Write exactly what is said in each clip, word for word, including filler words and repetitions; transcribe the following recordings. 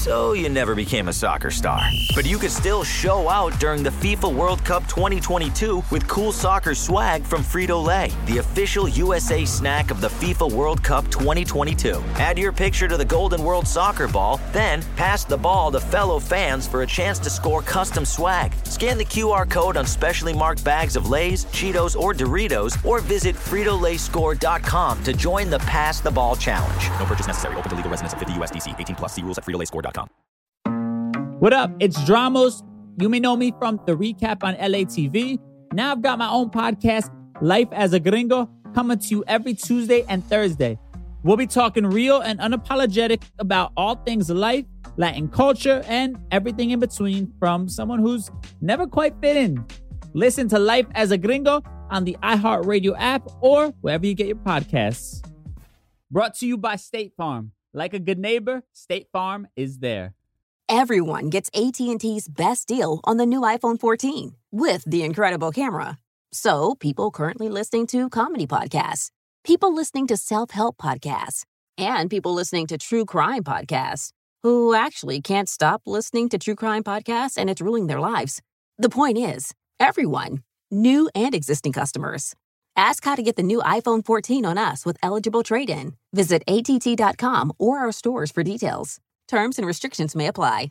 so you never became a soccer star. But you could still show out during the FIFA World Cup twenty twenty-two with cool soccer swag from Frito-Lay, the official U S A snack of the FIFA World Cup twenty twenty-two. Add your picture to the Golden World Soccer Ball, then pass the ball to fellow fans for a chance to score custom swag. Scan the Q R code on specially marked bags of Lay's, Cheetos, or Doritos, or visit Frito Lay Score dot com to join the Pass the Ball Challenge. No purchase necessary. Open to legal residents of fifty U S D C. eighteen plus. See rules at Frito Lay Score dot com. What up? It's Dramos. You may know me from the recap on L A T V. Now I've got my own podcast, Life as a Gringo, coming to you every Tuesday and Thursday. We'll be talking real and unapologetic about all things life, Latin culture, and everything in between from someone who's never quite fit in. Listen to Life as a Gringo on the iHeartRadio app or wherever you get your podcasts. Brought to you by State Farm. Like a good neighbor, State Farm is there. Everyone gets A T and T's best deal on the new iPhone fourteen with the incredible camera. So, people currently listening to comedy podcasts, people listening to self-help podcasts, and people listening to true crime podcasts who actually can't stop listening to true crime podcasts and it's ruining their lives. The point is, everyone, new and existing customers. Ask how to get the new iPhone fourteen on us with eligible trade-in. Visit A T T dot com or our stores for details. Terms and restrictions may apply.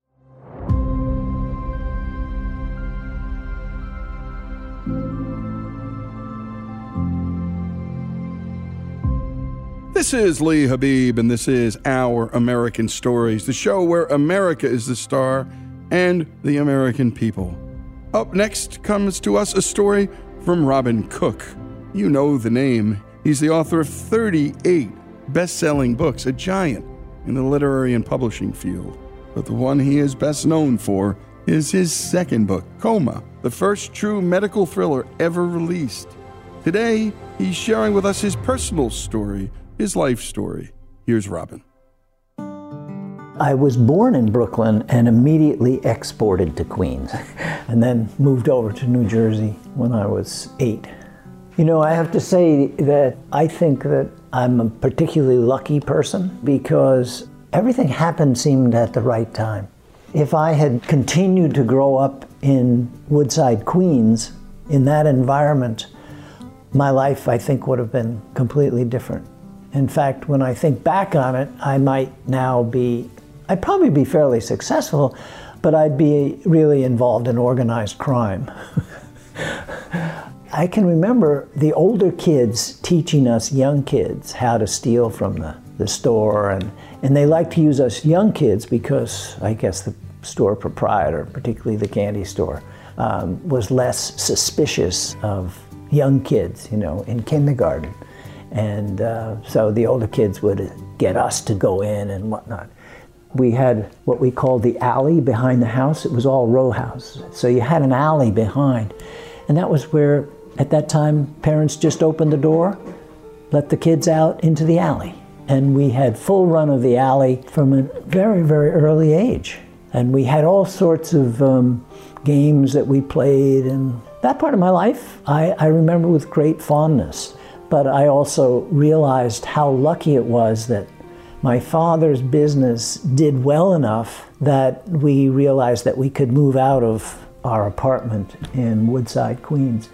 This is Lee Habib, and this is Our American Stories, the show where America is the star and the American people. Up next comes to us a story from Robin Cook. You know the name. He's the author of thirty-eight best-selling books, a giant in the literary and publishing field. But the one he is best known for is his second book, Coma, the first true medical thriller ever released. Today, he's sharing with us his personal story, his life story. Here's Robin. I was born in Brooklyn and immediately exported to Queens, and then moved over to New Jersey when I was eight. You know, I have to say that I think that I'm a particularly lucky person because everything happened seemed at the right time. If I had continued to grow up in Woodside, Queens, in that environment, my life, I think, would have been completely different. In fact, when I think back on it, I might now be, I'd probably be fairly successful, but I'd be really involved in organized crime. I can remember the older kids teaching us young kids how to steal from the, the store, and, and they liked to use us young kids because I guess the store proprietor, particularly the candy store, um, was less suspicious of young kids, you know, in kindergarten. And uh, so the older kids would get us to go in and whatnot. We had what we called the alley behind the house. It was all row houses. So you had an alley behind. And that was where, at that time, parents just opened the door, let the kids out into the alley. And we had full run of the alley from a very, very early age. And we had all sorts of um, games that we played. And that part of my life, I, I remember with great fondness. But I also realized how lucky it was that my father's business did well enough that we realized that we could move out of our apartment in Woodside, Queens.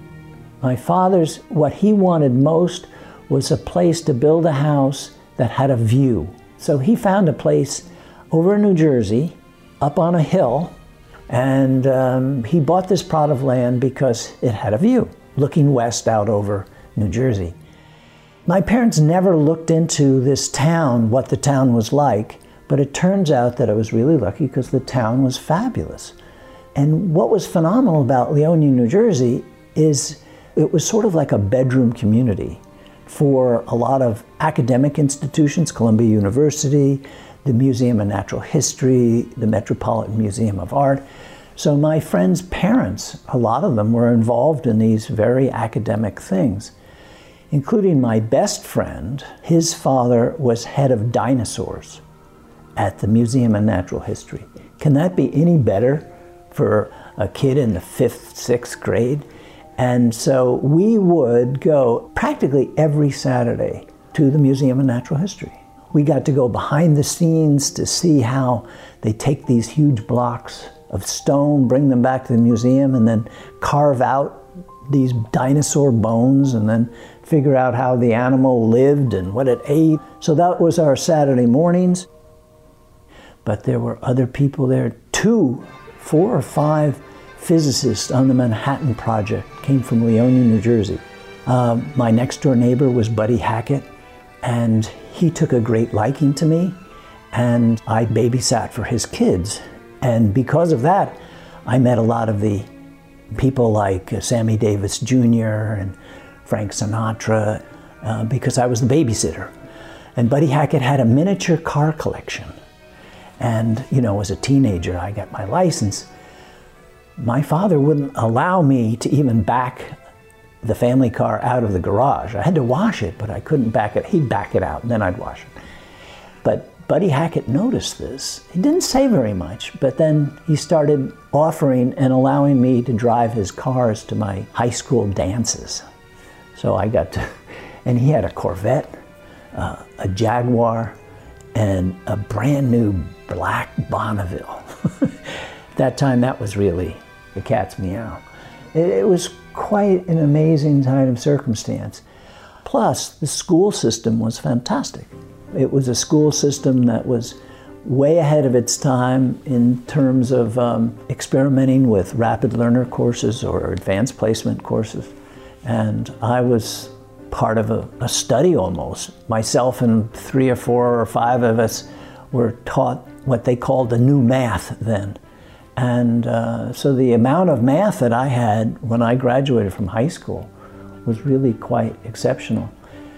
My father's, what he wanted most was a place to build a house that had a view. So he found a place over in New Jersey, up on a hill, and um, he bought this plot of land because it had a view, looking west out over New Jersey. My parents never looked into this town, what the town was like, but it turns out that I was really lucky because the town was fabulous. And what was phenomenal about Leonia, New Jersey, is it was sort of like a bedroom community for a lot of academic institutions, Columbia University, the Museum of Natural History, the Metropolitan Museum of Art. So my friends' parents, a lot of them were involved in these very academic things, including my best friend. His father was head of dinosaurs at the Museum of Natural History. Can that be any better for a kid in the fifth, sixth grade? And so we would go practically every Saturday to the Museum of Natural History. We got to go behind the scenes to see how they take these huge blocks of stone, bring them back to the museum, and then carve out these dinosaur bones and then figure out how the animal lived and what it ate. So that was our Saturday mornings. But there were other people there. Two, four or five physicists on the Manhattan Project came from Leonia, New Jersey. Um, my next door neighbor was Buddy Hackett, and he took a great liking to me, and I babysat for his kids. And because of that, I met a lot of the people like uh, Sammy Davis Junior and Frank Sinatra, uh, because I was the babysitter. And Buddy Hackett had a miniature car collection. And, you know, as a teenager, I got my license. My father wouldn't allow me to even back the family car out of the garage. I had to wash it, but I couldn't back it. He'd back it out, and then I'd wash it. But Buddy Hackett noticed this. He didn't say very much, but then he started offering and allowing me to drive his cars to my high school dances. So I got to, and he had a Corvette, uh, a Jaguar, and a brand new black Bonneville. That time, that was really the cat's meow. It, it was quite an amazing time of circumstance. Plus, the school system was fantastic. It was a school system that was way ahead of its time in terms of um, experimenting with rapid learner courses or advanced placement courses. And I was part of a, a study almost. Myself and three or four or five of us were taught what they called the new math then. And uh, so the amount of math that I had when I graduated from high school was really quite exceptional.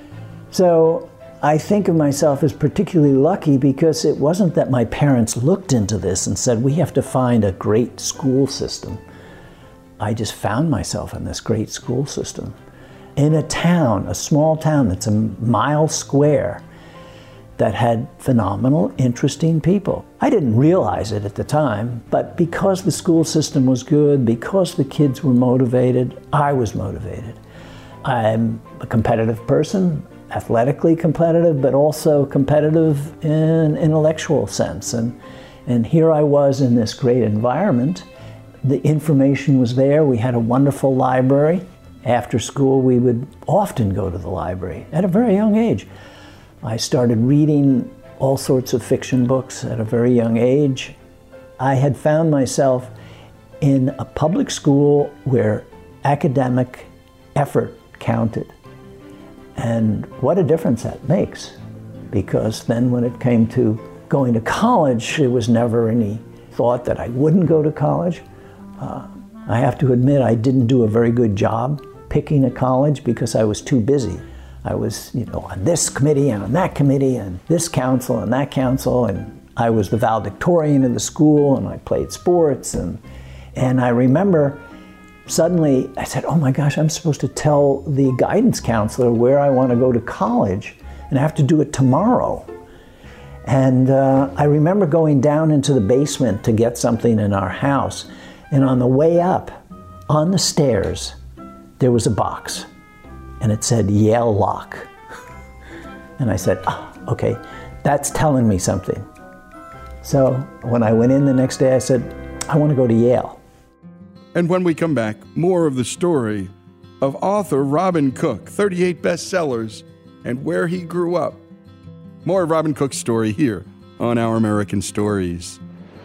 So I think of myself as particularly lucky because it wasn't that my parents looked into this and said, we have to find a great school system. I just found myself in this great school system. In a town, a small town that's a mile square, that had phenomenal, interesting people. I didn't realize it at the time, but because the school system was good, because the kids were motivated, I was motivated. I'm a competitive person, athletically competitive, but also competitive in an intellectual sense. And, and here I was in this great environment. The information was there. We had a wonderful library. After school, we would often go to the library at a very young age. I started reading all sorts of fiction books at a very young age. I had found myself in a public school where academic effort counted. And what a difference that makes, because then when it came to going to college, there was never any thought that I wouldn't go to college. Uh, I have to admit I didn't do a very good job picking a college because I was too busy. I was, you know, on this committee and on that committee and this council and that council, and I was the valedictorian of the school, and I played sports, and and I remember suddenly I said, oh my gosh, I'm supposed to tell the guidance counselor where I want to go to college, and I have to do it tomorrow. And uh, I remember going down into the basement to get something in our house, and on the way up, on the stairs, there was a box. And it said Yale Lock. And I said, oh, okay, that's telling me something. So when I went in the next day, I said, I want to go to Yale. And when we come back, more of the story of author Robin Cook, thirty-eight bestsellers, and where he grew up. More of Robin Cook's story here on Our American Stories.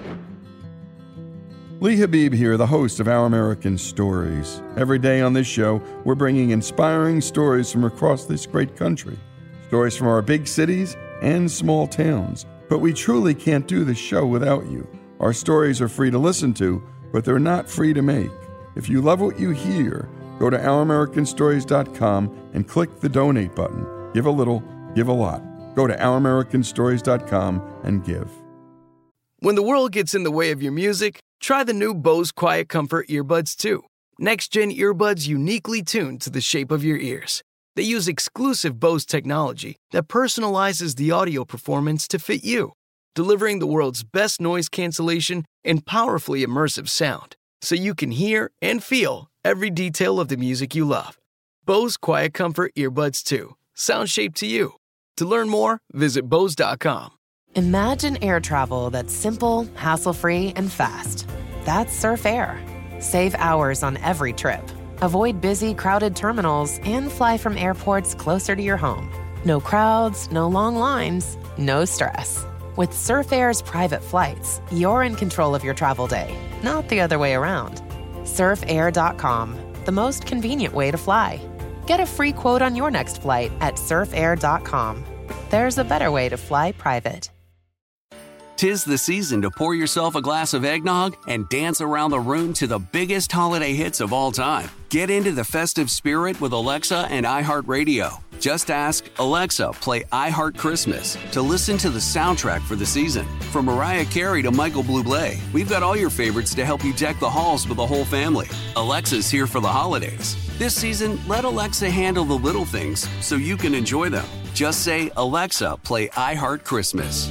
Lee Habib here, the host of Our American Stories. Every day on this show, we're bringing inspiring stories from across this great country. Stories from our big cities and small towns. But we truly can't do this show without you. Our stories are free to listen to, but they're not free to make. If you love what you hear, go to our american stories dot com and click the donate button. Give a little, give a lot. Go to our american stories dot com and give. When the world gets in the way of your music, try the new Bose Quiet Comfort Earbuds two. Next-gen earbuds uniquely tuned to the shape of your ears. They use exclusive Bose technology that personalizes the audio performance to fit you, delivering the world's best noise cancellation and powerfully immersive sound, so you can hear and feel every detail of the music you love. Bose Quiet Comfort Earbuds two. Sound shaped to you. To learn more, visit Bose dot com. Imagine air travel that's simple, hassle-free, and fast. That's Surf Air. Save hours on every trip. Avoid busy, crowded terminals and fly from airports closer to your home. No crowds, no long lines, no stress. With Surf Air's private flights, you're in control of your travel day, not the other way around. surf air dot com, the most convenient way to fly. Get a free quote on your next flight at surf air dot com. There's a better way to fly private. 'Tis the season to pour yourself a glass of eggnog and dance around the room to the biggest holiday hits of all time. Get into the festive spirit with Alexa and iHeartRadio. Just ask, Alexa, play iHeart Christmas to listen to the soundtrack for the season. From Mariah Carey to Michael Bublé, we've got all your favorites to help you deck the halls with the whole family. Alexa's here for the holidays. This season, let Alexa handle the little things so you can enjoy them. Just say, Alexa, play iHeart Christmas.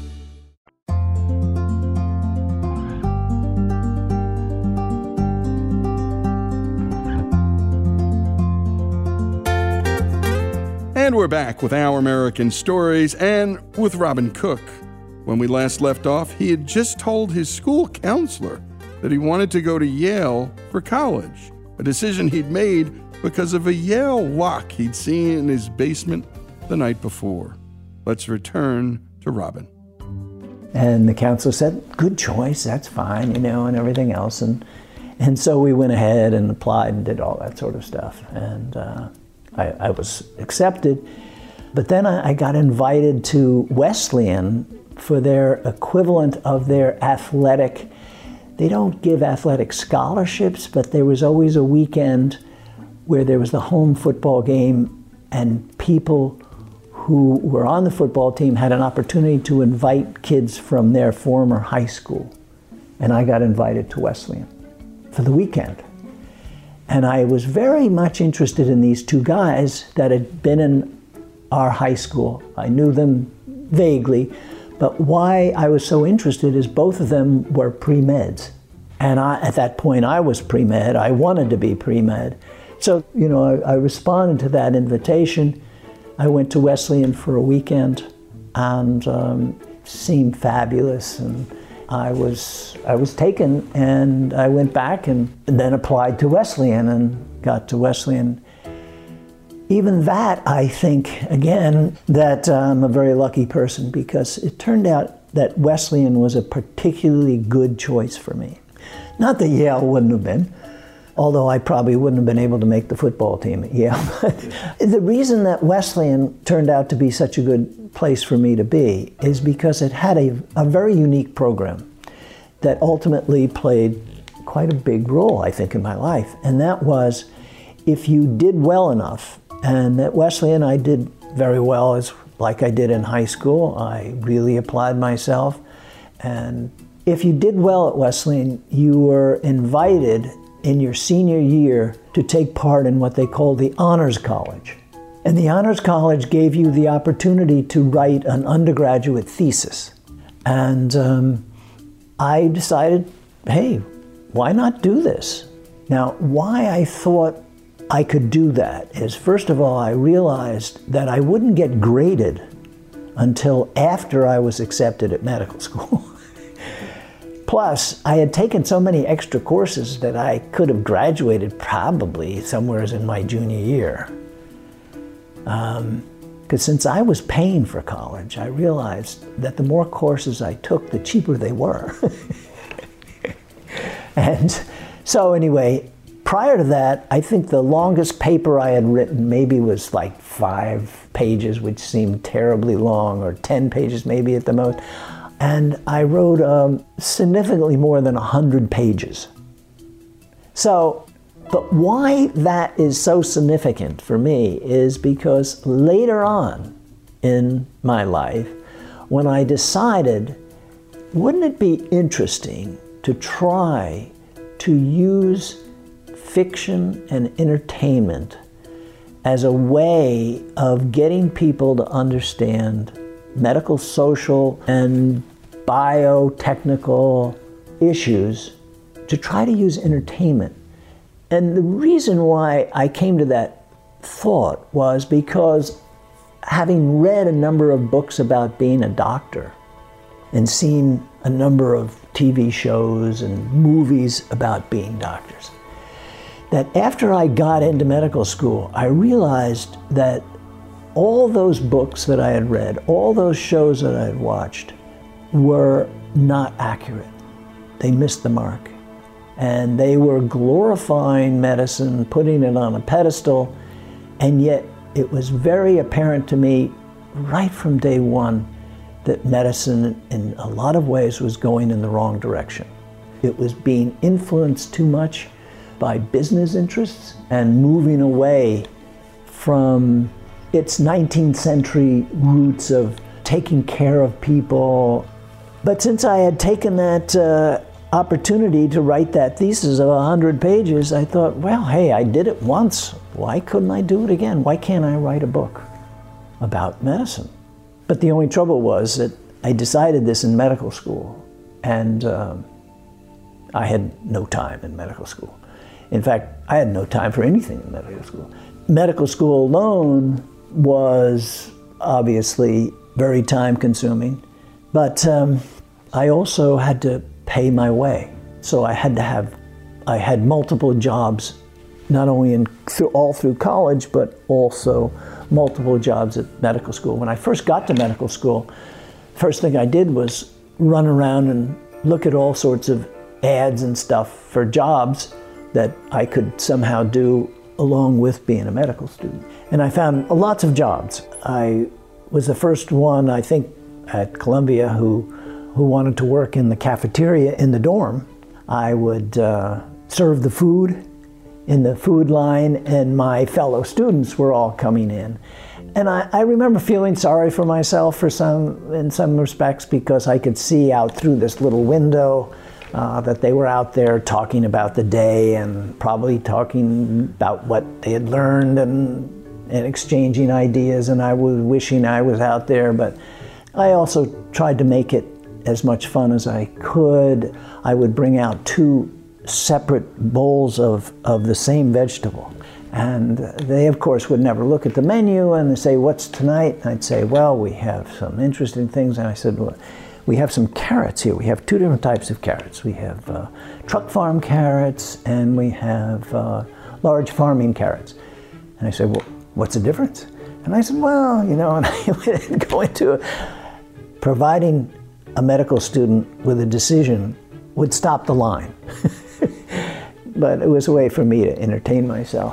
And we're back with Our American Stories and with Robin Cook. When we last left off, he had just told his school counselor that he wanted to go to Yale for college, a decision he'd made because of a Yale lock he'd seen in his basement the night before. Let's return to Robin. And the counselor said, good choice, that's fine, you know, and everything else. And and so we went ahead and applied and did all that sort of stuff. And uh, I, I was accepted. But then I, I got invited to Wesleyan for their equivalent of their athletic. They don't give athletic scholarships, but there was always a weekend where there was the home football game, and people who were on the football team had an opportunity to invite kids from their former high school. And I got invited to Wesleyan for the weekend. And I was very much interested in these two guys that had been in our high school. I knew them vaguely, but why I was so interested is both of them were pre-meds. And I, at that point, I was pre-med. I wanted to be pre-med. So, you know, I, I responded to that invitation. I went to Wesleyan for a weekend, and um, it seemed fabulous. And I was I was taken, and I went back and, and then applied to Wesleyan and got to Wesleyan. Even that, I think, again, that I'm a very lucky person, because it turned out that Wesleyan was a particularly good choice for me. Not that Yale wouldn't have been, although I probably wouldn't have been able to make the football team at Yale. The reason that Wesleyan turned out to be such a good place for me to be is because it had a, a very unique program that ultimately played quite a big role, I think, in my life. And that was, if you did well enough, and at Wesleyan I did very well, as like I did in high school. I really applied myself. And if you did well at Wesleyan, you were invited in your senior year to take part in what they call the Honors College. And the Honors College gave you the opportunity to write an undergraduate thesis. And um, I decided, hey, why not do this? Now, why I thought I could do that is, first of all, I realized that I wouldn't get graded until after I was accepted at medical school. Plus, I had taken so many extra courses that I could have graduated probably somewhere in my junior year. Um, because since I was paying for college, I realized that the more courses I took, the cheaper they were. And so anyway, prior to that, I think the longest paper I had written maybe was like five pages, which seemed terribly long, or ten pages maybe at the most. And I wrote um, significantly more than one hundred pages. So, but why that is so significant for me is because later on in my life, when I decided, wouldn't it be interesting to try to use fiction and entertainment as a way of getting people to understand medical, social, and biotechnical issues, to try to use entertainment. And the reason why I came to that thought was because having read a number of books about being a doctor and seen a number of T V shows and movies about being doctors, that after I got into medical school, I realized that all those books that I had read, all those shows that I had watched, were not accurate. They missed the mark. And they were glorifying medicine, putting it on a pedestal, and yet it was very apparent to me right from day one that medicine in a lot of ways was going in the wrong direction. It was being influenced too much by business interests and moving away from its nineteenth century roots of taking care of people. But since I had taken that uh, opportunity to write that thesis of one hundred pages, I thought, well, hey, I did it once. Why couldn't I do it again? Why can't I write a book about medicine? But the only trouble was that I decided this in medical school, and um, I had no time in medical school. In fact, I had no time for anything in medical school. Medical school alone was obviously very time-consuming, but um, I also had to pay my way. So I had to have, I had multiple jobs, not only in through, all through college, but also multiple jobs at medical school. When I first got to medical school, first thing I did was run around and look at all sorts of ads and stuff for jobs that I could somehow do along with being a medical student. And I found lots of jobs. I was the first one, I think, at Columbia who, who wanted to work in the cafeteria in the dorm. I would uh, serve the food in the food line, and my fellow students were all coming in. And I, I remember feeling sorry for myself for some, in some respects, because I could see out through this little window uh, that they were out there talking about the day and probably talking about what they had learned and, and exchanging ideas, and I was wishing I was out there. But I also tried to make it as much fun as I could. I would bring out two separate bowls of, of the same vegetable. And they, of course, would never look at the menu and they say, "What's tonight?" And I'd say, "Well, we have some interesting things." And I said, "Well, we have some carrots here. We have two different types of carrots. We have uh, truck farm carrots and we have uh, large farming carrots." And I said, "Well, what's the difference?" And I said, "Well, you know," and I would go into it. Providing a medical student with a decision would stop the line. But it was a way for me to entertain myself.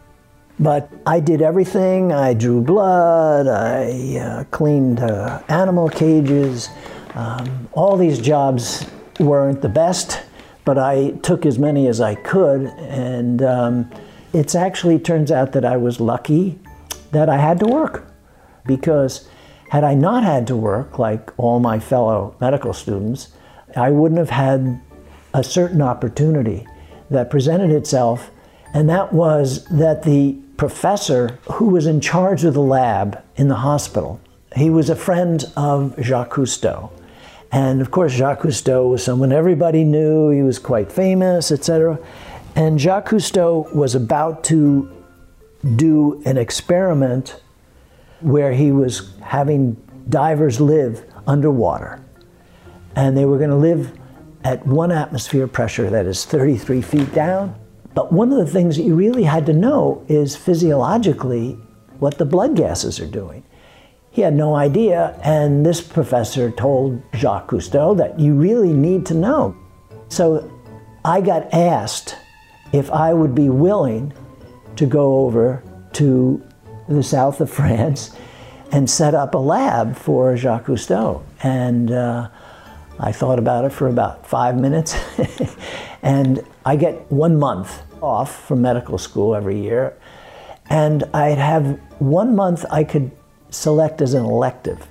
But I did everything. I drew blood, I uh, cleaned uh, animal cages. Um, all these jobs weren't the best, but I took as many as I could. And um, it's actually turns out that I was lucky that I had to work, because had I not had to work like all my fellow medical students, I wouldn't have had a certain opportunity that presented itself, and that was that the professor who was in charge of the lab in the hospital, he was a friend of Jacques Cousteau. And of course, Jacques Cousteau was someone everybody knew, he was quite famous, et cetera. And Jacques Cousteau was about to do an experiment where he was having divers live underwater. And they were going to live at one atmosphere pressure, that is thirty-three feet down. But one of the things that you really had to know is physiologically what the blood gases are doing. He had no idea, and this professor told Jacques Cousteau that you really need to know. So I got asked if I would be willing to go over to the south of France and set up a lab for Jacques Cousteau. And uh, I thought about it for about five minutes. And I get one month off from medical school every year. And I'd have one month I could select as an elective.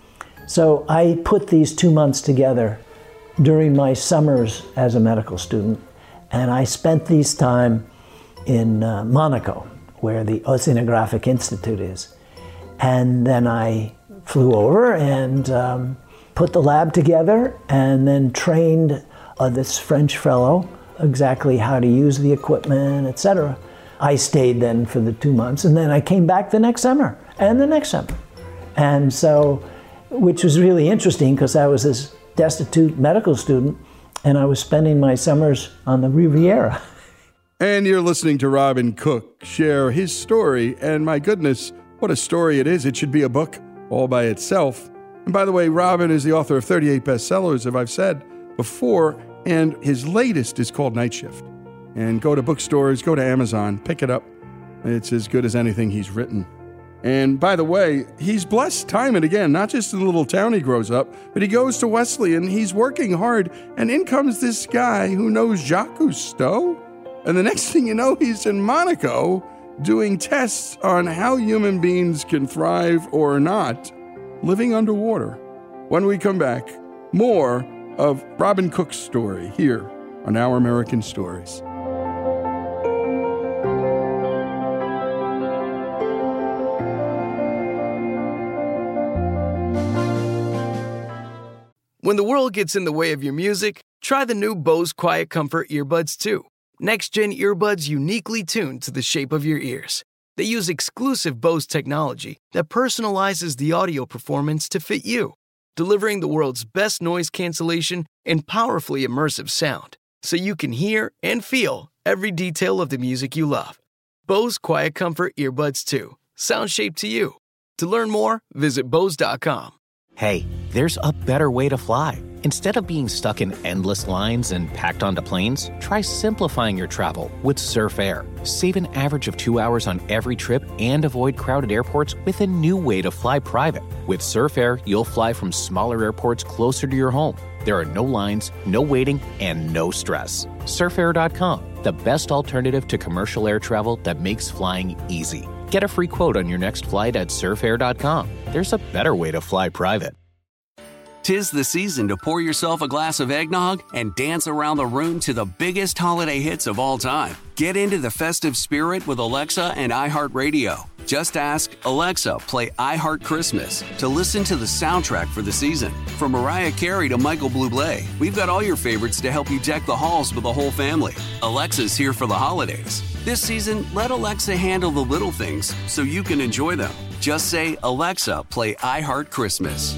So I put these two months together during my summers as a medical student. And I spent these time in uh, Monaco, where the Oceanographic Institute is. And then I flew over and um, put the lab together, and then trained uh, this French fellow exactly how to use the equipment, et cetera. I stayed then for the two months, and then I came back the next summer, and the next summer. And so, which was really interesting because I was this destitute medical student, and I was spending my summers on the Riviera. And you're listening to Robin Cook share his story, and my goodness, what a story it is. It should be a book all by itself. And by the way, Robin is the author of thirty-eight bestsellers, as I've said before, and his latest is called Night Shift. And go to bookstores, go to Amazon, pick it up. It's as good as anything he's written. And by the way, he's blessed time and again, not just in the little town he grows up, but he goes to Wesleyan, he's working hard, and in comes this guy who knows Jacques Cousteau. And the next thing you know, he's in Monaco doing tests on how human beings can thrive or not living underwater. When we come back, more of Robin Cook's story here on Our American Stories. When the world gets in the way of your music, try the new Bose Quiet Comfort earbuds two. Next-gen earbuds uniquely tuned to the shape of your ears. They use exclusive Bose technology that personalizes the audio performance to fit you, delivering the world's best noise cancellation and powerfully immersive sound, so you can hear and feel every detail of the music you love. Bose Quiet Comfort earbuds two. Sound shaped to you. To learn more, visit Bose dot com. Hey, there's a better way to fly. Instead of being stuck in endless lines and packed onto planes, try simplifying your travel with Surf Air. Save an average of two hours on every trip and avoid crowded airports with a new way to fly private. With Surf Air, you'll fly from smaller airports closer to your home. There are no lines, no waiting, and no stress. surf air dot com, the best alternative to commercial air travel that makes flying easy. Get a free quote on your next flight at surf air dot com. There's a better way to fly private. 'Tis the season to pour yourself a glass of eggnog and dance around the room to the biggest holiday hits of all time. Get into the festive spirit with Alexa and iHeartRadio. Just ask, Alexa, play iHeart Christmas to listen to the soundtrack for the season. From Mariah Carey to Michael Bublé, we've got all your favorites to help you deck the halls with the whole family. Alexa's here for the holidays. This season, let Alexa handle the little things so you can enjoy them. Just say, Alexa, play iHeart Christmas.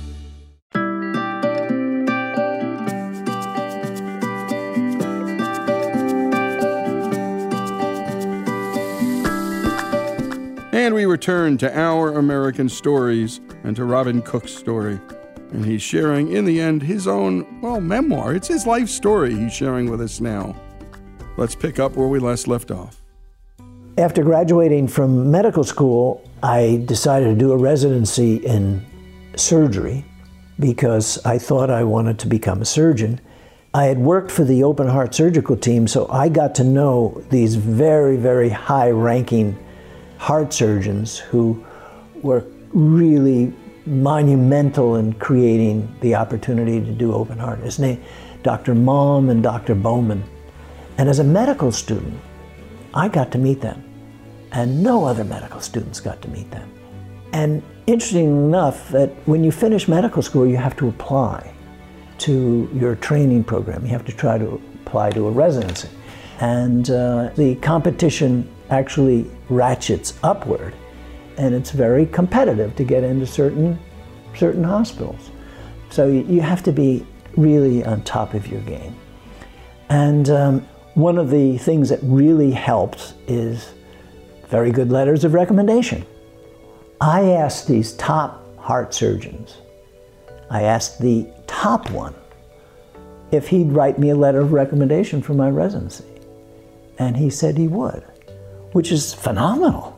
And we return to Our American Stories and to Robin Cook's story. And he's sharing, in the end, his own, well, memoir. It's his life story he's sharing with us now. Let's pick up where we last left off. After graduating from medical school, I decided to do a residency in surgery because I thought I wanted to become a surgeon. I had worked for the open heart surgical team, so I got to know these very, very high-ranking heart surgeons who were really monumental in creating the opportunity to do open heart. His name, Doctor Malm and Doctor Bowman. And as a medical student, I got to meet them, and no other medical students got to meet them. And interesting enough, that when you finish medical school, you have to apply to your training program. You have to try to apply to a residency. And uh, the competition actually ratchets upward, and it's very competitive to get into certain certain hospitals. So you, you have to be really on top of your game. And um, one of the things that really helps is very good letters of recommendation. I asked these top heart surgeons, I asked the top one if he'd write me a letter of recommendation for my residency. And he said he would, which is phenomenal.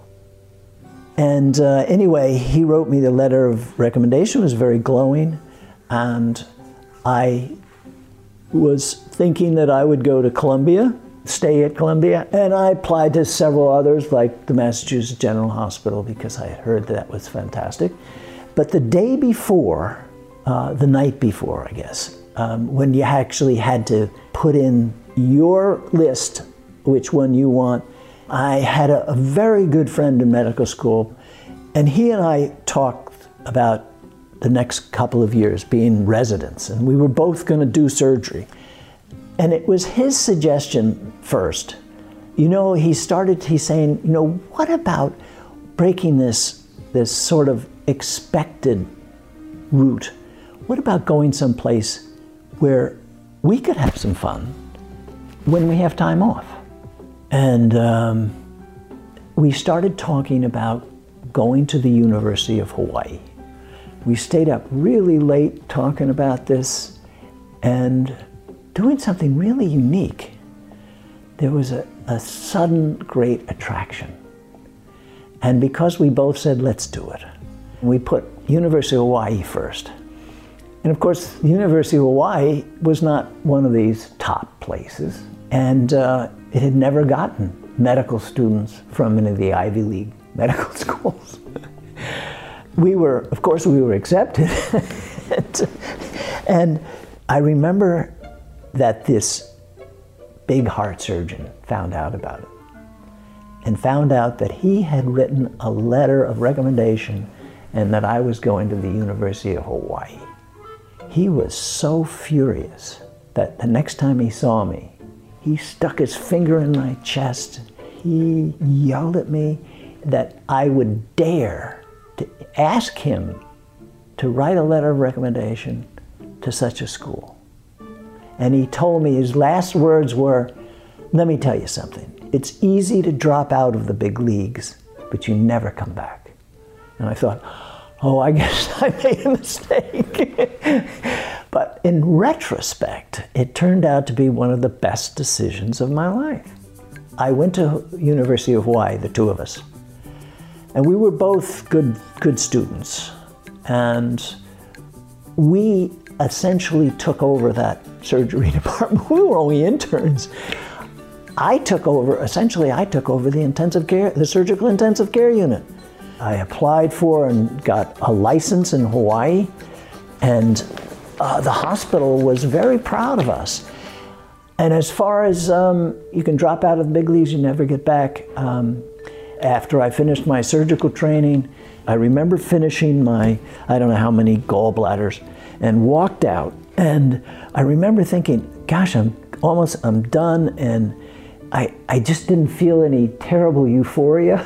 And uh, anyway, he wrote me the letter of recommendation. It was very glowing, and I was thinking that I would go to Columbia, stay at Columbia, and I applied to several others like the Massachusetts General Hospital because I had heard that was fantastic. But the day before, uh, the night before, I guess, um, when you actually had to put in your list, which one you want, I had a, a very good friend in medical school, and he and I talked about the next couple of years being residents, and we were both going to do surgery. And it was his suggestion first you know, he started, he's saying, you know, what about breaking this, this sort of expected route? What about going someplace where we could have some fun when we have time off? And um, we started talking about going to the University of Hawaii. We stayed up really late talking about this and doing something really unique. There was a, a sudden great attraction. And because we both said, let's do it, we put University of Hawaii first. And of course, the University of Hawaii was not one of these top places. And uh, it had never gotten medical students from any of the Ivy League medical schools. We were, of course, we were accepted. and, and I remember that this big heart surgeon found out about it and found out that he had written a letter of recommendation and that I was going to the University of Hawaii. He was so furious that the next time he saw me, he stuck his finger in my chest. He yelled at me that I would dare to ask him to write a letter of recommendation to such a school. And he told me, his last words were, let me tell you something. It's easy to drop out of the big leagues, but you never come back. And I thought, oh, I guess I made a mistake. But in retrospect, it turned out to be one of the best decisions of my life. I went to University of Hawaii, the two of us, and we were both good, good students. And we essentially took over that surgery department. We were only interns. I took over, essentially I took over the intensive care, the surgical intensive care unit. I applied for and got a license in Hawaii, and uh, the hospital was very proud of us. And as far as um, you can drop out of the big leagues, you never get back. Um, after I finished my surgical training, I remember finishing my, I don't know how many gallbladders, and walked out. And I remember thinking, gosh, I'm almost, I'm done, and I, I just didn't feel any terrible euphoria.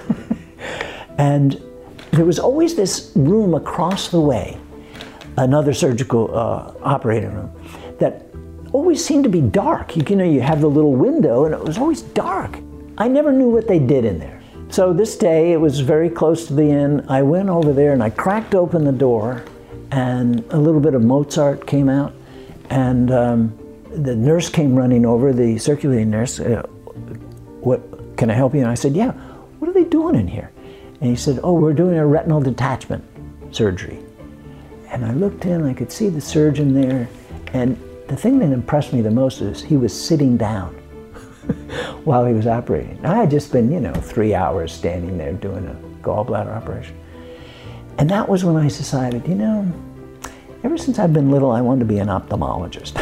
And there was always this room across the way, another surgical uh, operating room, that always seemed to be dark. You, you know, you have the little window, and it was always dark. I never knew what they did in there. So this day, it was very close to the end. I went over there and I cracked open the door, and a little bit of Mozart came out, and um, the nurse came running over, the circulating nurse. Uh, what, can I help you? And I said, yeah. What are they doing in here? And he said, oh, we're doing a retinal detachment surgery. And I looked in, I could see the surgeon there, and the thing that impressed me the most is he was sitting down while he was operating. I had just been, you know, three hours standing there doing a gallbladder operation. And that was when I decided, you know, ever since I've been little, I wanted to be an ophthalmologist.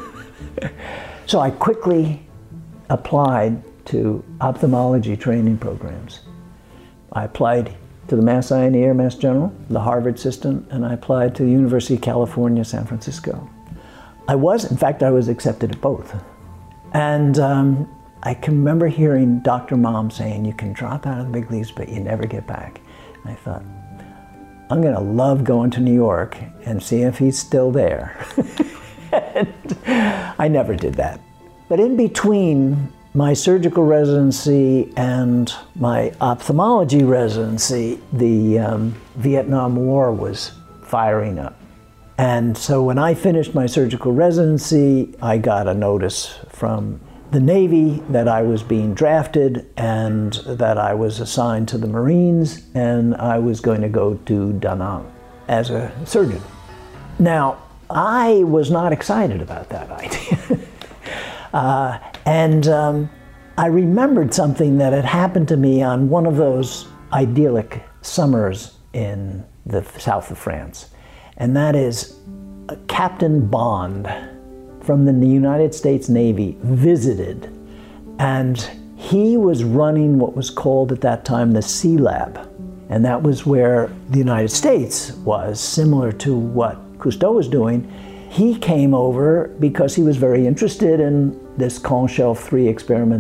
So I quickly applied to ophthalmology training programs. I applied to the Mass Eye and Ear, Mass General, the Harvard system, and I applied to the University of California, San Francisco. I was, in fact, I was accepted at both. And um, I can remember hearing Doctor Mom saying, you can drop out of the big leagues, but you never get back. And I thought, I'm gonna love going to New York and see if he's still there. And I never did that. But in between my surgical residency and my ophthalmology residency, the um, Vietnam War was firing up. And so when I finished my surgical residency, I got a notice from the Navy that I was being drafted and that I was assigned to the Marines, and I was going to go to Da Nang as a surgeon. Now, I was not excited about that idea. uh, and um, I remembered something that had happened to me on one of those idyllic summers in the south of France. And that is uh, Captain Bond from the United States Navy visited, and he was running what was called at that time the Sea Lab. And that was where the United States was, similar to what Cousteau was doing. He came over because he was very interested in this Conch Shelf three experiment that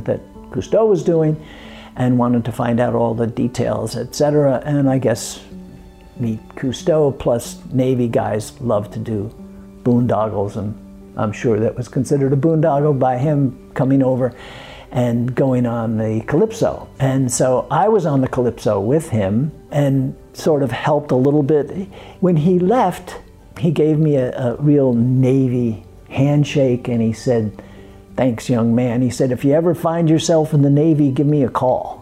Cousteau was doing and wanted to find out all the details, et cetera. And I guess meet Cousteau plus Navy guys love to do boondoggles, and I'm sure that was considered a boondoggle by him coming over and going on the Calypso. And so I was on the Calypso with him and sort of helped a little bit. When he left, he gave me a, a real Navy handshake, and he said, "Thanks, young man." He said, "If you ever find yourself in the Navy, give me a call."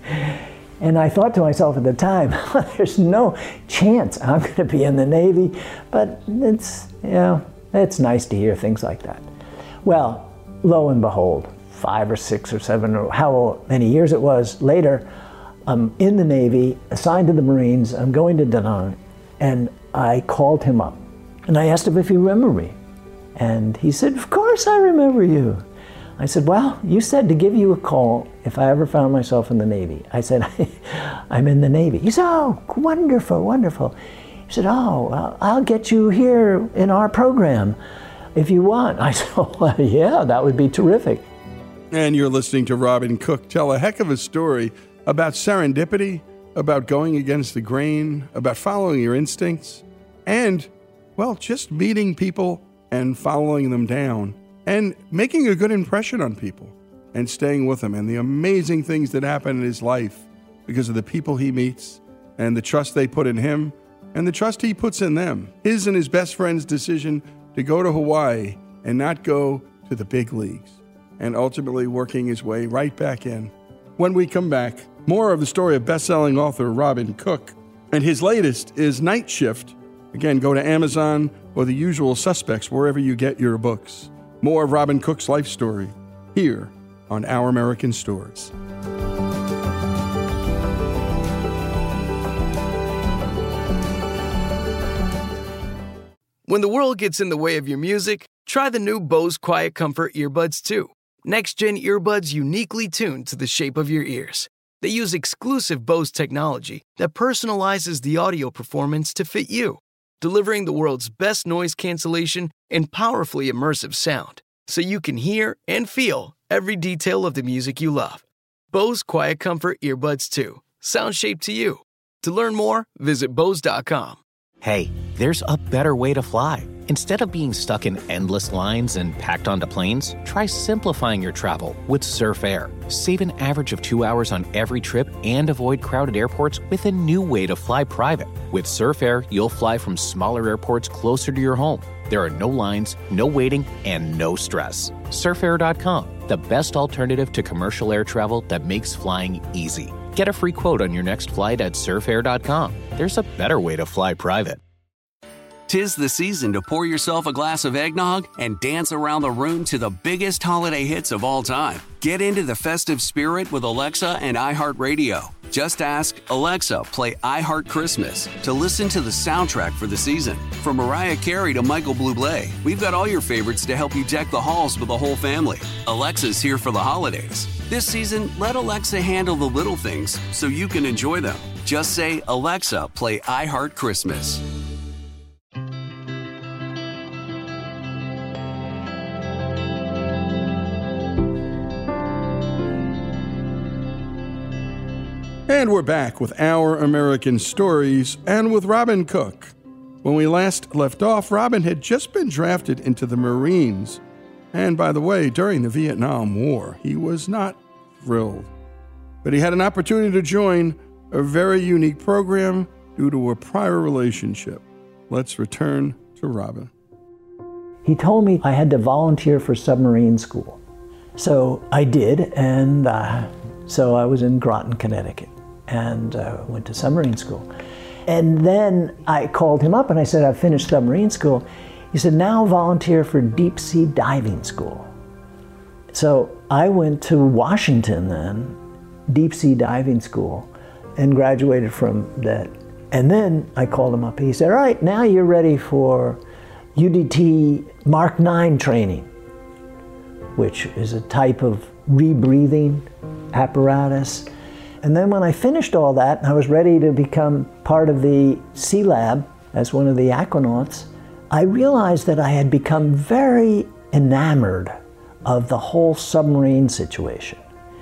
And I thought to myself at the time, there's no chance I'm going to be in the Navy, but it's, you know, it's nice to hear things like that. Well, lo and behold, five or six or seven or how many years it was later, I'm in the Navy, assigned to the Marines, I'm going to Da Nang, and I called him up. And I asked him if he remembered me. And he said, "Of course I remember you." I said, "Well, you said to give you a call if I ever found myself in the Navy." I said, "I'm in the Navy." He said, "Oh, wonderful, wonderful." He said, "Oh, I'll get you here in our program if you want." I said, "Oh, well, yeah, that would be terrific." And you're listening to Robin Cook tell a heck of a story about serendipity, about going against the grain, about following your instincts, and, well, just meeting people and following them down and making a good impression on people and staying with them, and the amazing things that happen in his life because of the people he meets and the trust they put in him and the trust he puts in them. His and his best friend's decision to go to Hawaii and not go to the big leagues, and ultimately working his way right back in. When we come back, more of the story of best-selling author Robin Cook, and his latest is Night Shift. Again, go to Amazon or the usual suspects wherever you get your books. More of Robin Cook's life story here on Our American Stories. When the world gets in the way of your music, try the new Bose Quiet Comfort earbuds two. Next-gen earbuds uniquely tuned to the shape of your ears. They use exclusive Bose technology that personalizes the audio performance to fit you, delivering the world's best noise cancellation and powerfully immersive sound, so you can hear and feel every detail of the music you love. Bose Quiet Comfort earbuds two. Sound shaped to you. To learn more, visit Bose dot com. Hey, there's a better way to fly. Instead of being stuck in endless lines and packed onto planes, try simplifying your travel with Surf Air. Save an average of two hours on every trip and avoid crowded airports with a new way to fly private. With Surf Air, you'll fly from smaller airports closer to your home. There are no lines, no waiting, and no stress. surf air dot com, the best alternative to commercial air travel that makes flying easy. Get a free quote on your next flight at surf air dot com. There's a better way to fly private. 'Tis the season to pour yourself a glass of eggnog and dance around the room to the biggest holiday hits of all time. Get into the festive spirit with Alexa and iHeartRadio. Just ask, "Alexa, play iHeart Christmas" to listen to the soundtrack for the season. From Mariah Carey to Michael Bublé, we've got all your favorites to help you deck the halls with the whole family. Alexa's here for the holidays. This season, let Alexa handle the little things so you can enjoy them. Just say, "Alexa, play iHeart Christmas." And we're back with Our American Stories and with Robin Cook. When we last left off, Robin had just been drafted into the Marines. And by the way, during the Vietnam War, he was not thrilled. But he had an opportunity to join a very unique program due to a prior relationship. Let's return to Robin. He told me I had to volunteer for submarine school. So I did, and uh, so I was in Groton, Connecticut, and uh, went to submarine school. And then I called him up and I said, "I've finished submarine school." He said, "Now volunteer for deep sea diving school." So I went to Washington then, deep sea diving school, and graduated from that. And then I called him up. He said, "All right, now you're ready for U D T Mark nine training," which is a type of rebreathing apparatus. And then when I finished all that and I was ready to become part of the Sea Lab as one of the aquanauts, I realized that I had become very enamored of the whole submarine situation.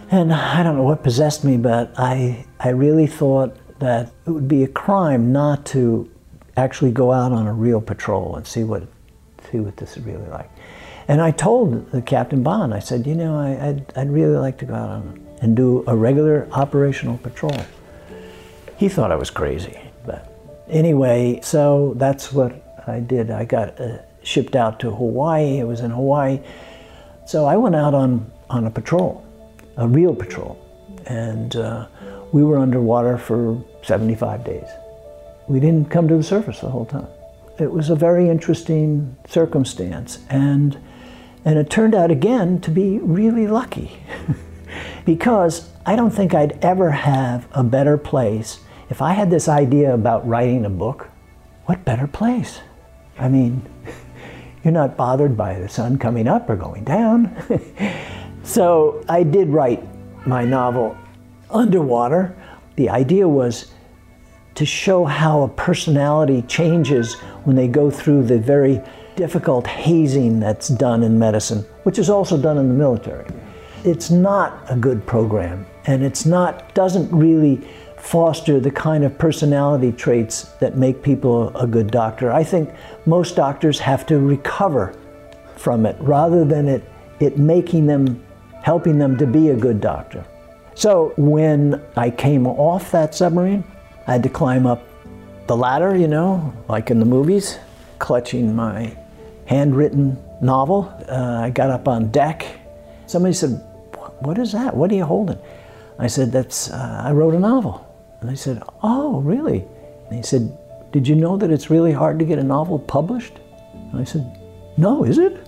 And I don't know what possessed me, but I, I really thought that it would be a crime not to actually go out on a real patrol and see what, see what this is really like. And I told the Captain Bond, I said, you know, I, I'd, I'd really like to go out on, and do a regular operational patrol. He thought I was crazy, but anyway, so that's what I did. I got uh, shipped out to Hawaii. I was in Hawaii. So I went out on, on a patrol, a real patrol, and uh, we were underwater for seventy-five days. We didn't come to the surface the whole time. It was a very interesting circumstance, and and it turned out again to be really lucky because I don't think I'd ever have a better place. If I had this idea about writing a book, what better place? I mean, you're not bothered by the sun coming up or going down. So I did write my novel underwater. The idea was to show how a personality changes when they go through the very difficult hazing that's done in medicine, which is also done in the military. It's not a good program, and it's not, doesn't really foster the kind of personality traits that make people a good doctor. I think most doctors have to recover from it rather than it, it making them, helping them to be a good doctor. So when I came off that submarine, I had to climb up the ladder, you know, like in the movies, clutching my handwritten novel. Uh, I got up on deck. Somebody said, what is that? What are you holding? I said, that's, uh, I wrote a novel. And I said, oh, really? And he said, did you know that it's really hard to get a novel published? And I said, no, is it?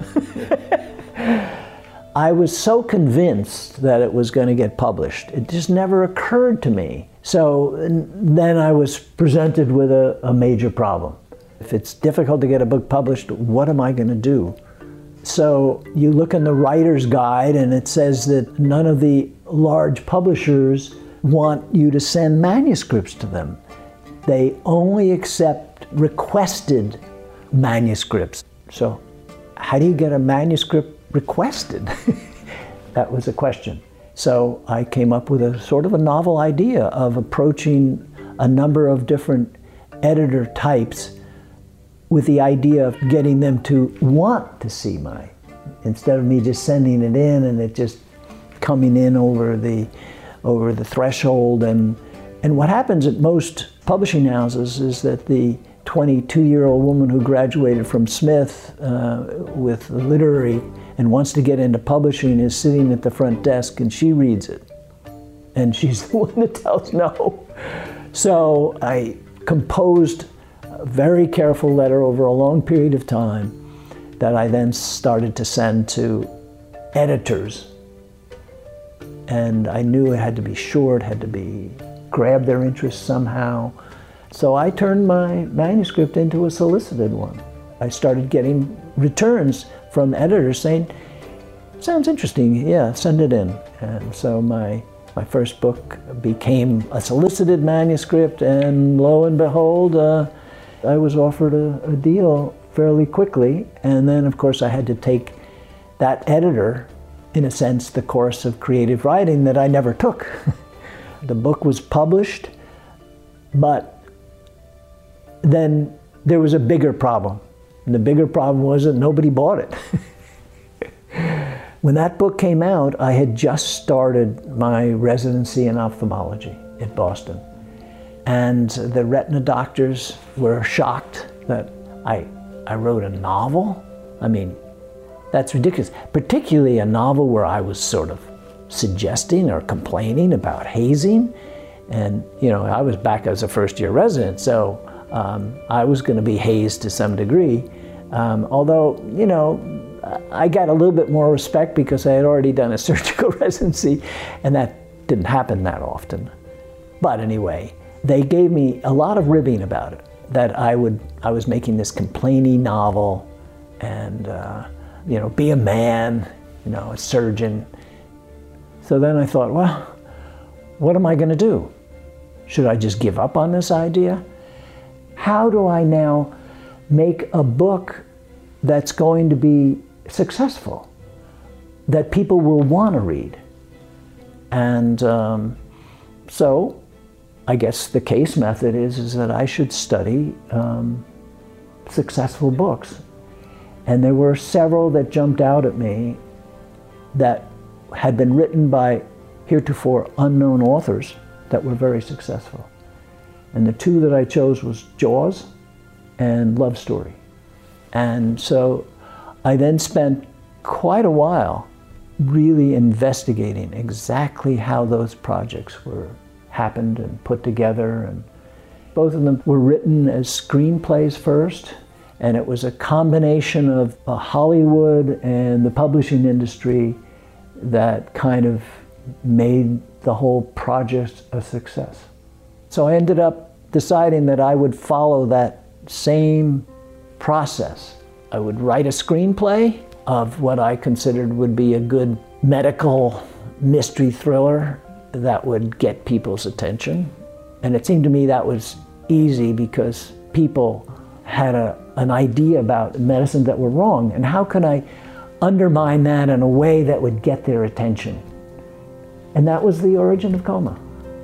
I was so convinced that it was going to get published. It just never occurred to me. So then I was presented with a, a major problem. If it's difficult to get a book published, what am I going to do? So you look in the writer's guide and it says that none of the large publishers want you to send manuscripts to them. They only accept requested manuscripts. So how do you get a manuscript requested? That was a question. So I came up with a sort of a novel idea of approaching a number of different editor types with the idea of getting them to want to see my, instead of me just sending it in and it just coming in over the over the threshold. And and what happens at most publishing houses is that the twenty-two-year-old woman who graduated from Smith uh, with literary and wants to get into publishing is sitting at the front desk and she reads it. And she's the one that tells no. So I composed a very careful letter over a long period of time that I then started to send to editors. And I knew it had to be short, had to be, grab their interest somehow. So I turned my manuscript into a solicited one. I started getting returns from editors saying, sounds interesting, yeah, send it in. And so my, my first book became a solicited manuscript, and lo and behold, uh, I was offered a, a deal fairly quickly. And then, of course, I had to take that editor, in a sense, the course of creative writing that I never took. The book was published, but then there was a bigger problem. And the bigger problem was that nobody bought it. When that book came out, I had just started my residency in ophthalmology at Boston. And the retina doctors were shocked that I, I wrote a novel. I mean, that's ridiculous. Particularly a novel where I was sort of suggesting or complaining about hazing. And, you know, I was back as a first-year resident, so um, I was going to be hazed to some degree. Um, although, you know, I got a little bit more respect because I had already done a surgical residency, and that didn't happen that often. But anyway, they gave me a lot of ribbing about it, that I would, I was making this complaining novel and, uh, you know, be a man, you know, a surgeon. So then I thought, well, what am I going to do? Should I just give up on this idea? How do I now make a book that's going to be successful, that people will want to read? And um, so I guess the case method is, is that I should study um, successful books. And there were several that jumped out at me that had been written by heretofore unknown authors that were very successful. And the two that I chose was Jaws and Love Story. And so I then spent quite a while really investigating exactly how those projects were happened and put together. And both of them were written as screenplays first, and it was a combination of uh, Hollywood and the publishing industry that kind of made the whole project a success. So I ended up deciding that I would follow that same process. I would write a screenplay of what I considered would be a good medical mystery thriller that would get people's attention. And it seemed to me that was easy because people had a, an idea about medicine that were wrong. And how can I undermine that in a way that would get their attention? And that was the origin of Coma.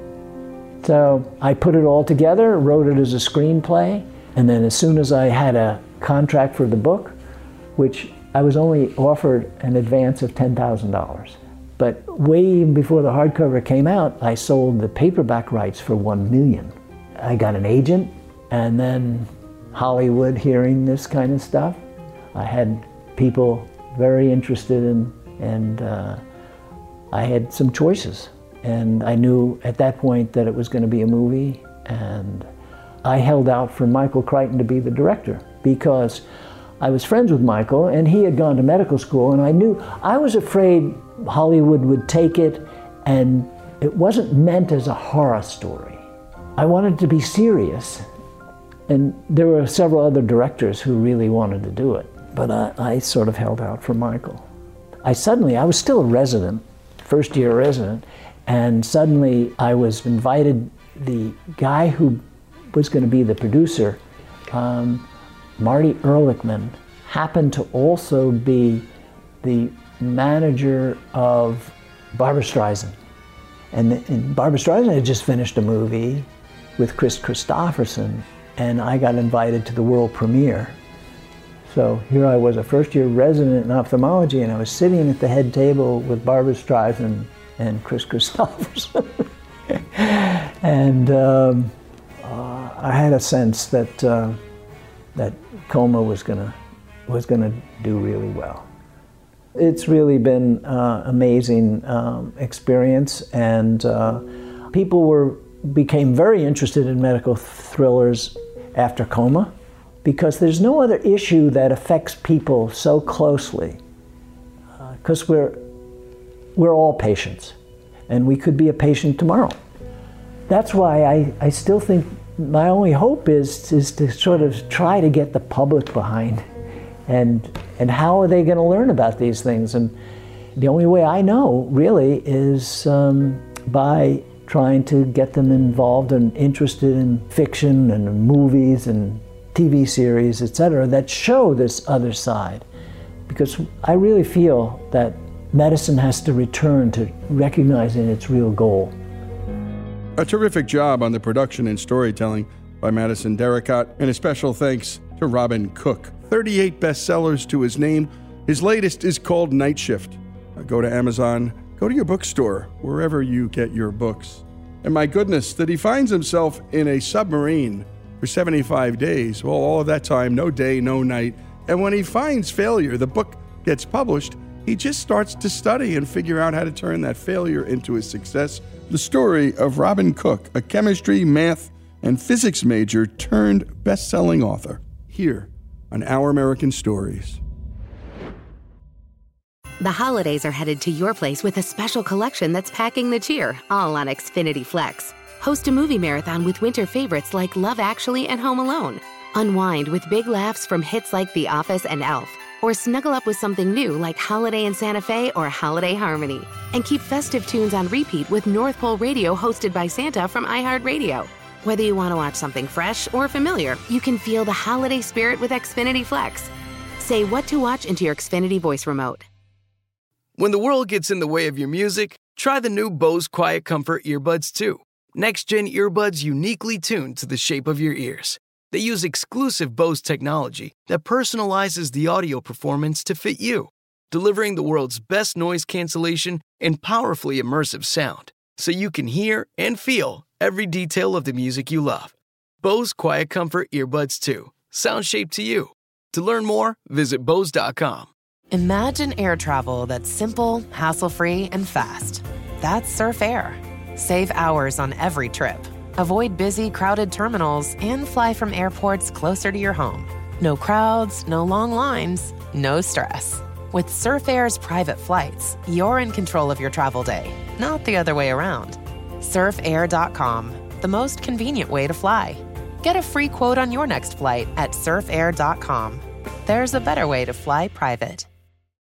So I put it all together, wrote it as a screenplay, and then as soon as I had a contract for the book, which I was only offered an advance of ten thousand dollars. But way before the hardcover came out, I sold the paperback rights for one million dollars. I got an agent, and then Hollywood hearing this kind of stuff. I had people very interested in, and uh, I had some choices. And I knew at that point that it was going to be a movie, and I held out for Michael Crichton to be the director because I was friends with Michael, and he had gone to medical school, and I knew, I was afraid Hollywood would take it, and it wasn't meant as a horror story. I wanted it to be serious, and there were several other directors who really wanted to do it, but I, I sort of held out for Michael. I suddenly, I was still a resident, first year resident, and suddenly I was invited, the guy who was going to be the producer, um, Marty Ehrlichman, happened to also be the manager of Barbra Streisand. And, and Barbra Streisand had just finished a movie with Chris Christopherson, and I got invited to the world premiere. So here I was, a first-year resident in ophthalmology, and I was sitting at the head table with Barbra Streisand and Chris Christopherson. and um, uh, I had a sense that uh, that Coma was gonna was gonna do really well. It's really been uh, amazing um, experience, and uh, people were became very interested in medical thrillers after Coma, because there's no other issue that affects people so closely, because uh, we're we're all patients, and we could be a patient tomorrow. That's why I, I still think my only hope is, is to sort of try to get the public behind, and and how are they going to learn about these things? And the only way I know, really, is um, by trying to get them involved and interested in fiction and movies and T V series, et cetera, that show this other side. Because I really feel that medicine has to return to recognizing its real goal. A terrific job on the production and storytelling by Madison Derricott, and a special thanks to Robin Cook. thirty-eight bestsellers to his name. His latest is called Night Shift. Uh, go to Amazon, go to your bookstore, wherever you get your books. And my goodness, that he finds himself in a submarine for seventy-five days. Well, all of that time, no day, no night. And when he finds failure, the book gets published, he just starts to study and figure out how to turn that failure into a success. The story of Robin Cook, a chemistry, math, and physics major turned best-selling author, here on Our American Stories. The holidays are headed to your place with a special collection that's packing the cheer, all on Xfinity Flex. Host a movie marathon with winter favorites like Love Actually and Home Alone. Unwind with big laughs from hits like The Office and Elf. Or snuggle up with something new like Holiday in Santa Fe or Holiday Harmony. And keep festive tunes on repeat with North Pole Radio hosted by Santa from iHeartRadio. Whether you want to watch something fresh or familiar, you can feel the holiday spirit with Xfinity Flex. Say what to watch into your Xfinity voice remote. When the world gets in the way of your music, Try the new Bose Quiet Comfort earbuds too. Next-gen earbuds uniquely tuned to the shape of your ears. They use exclusive Bose technology that personalizes the audio performance to fit you, delivering the world's best noise cancellation and powerfully immersive sound, so you can hear and feel every detail of the music you love. Bose Quiet Comfort earbuds two. Sound shaped to you. To learn more, visit Bose dot com. Imagine air travel that's simple, hassle-free, and fast. That's Surf Air. Save hours on every trip. Avoid busy, crowded terminals and fly from airports closer to your home. No crowds, no long lines, no stress. With Surf Air's private flights, you're in control of your travel day, not the other way around. surf air dot com, the most convenient way to fly. Get a free quote on your next flight at surf air dot com. There's a better way to fly private.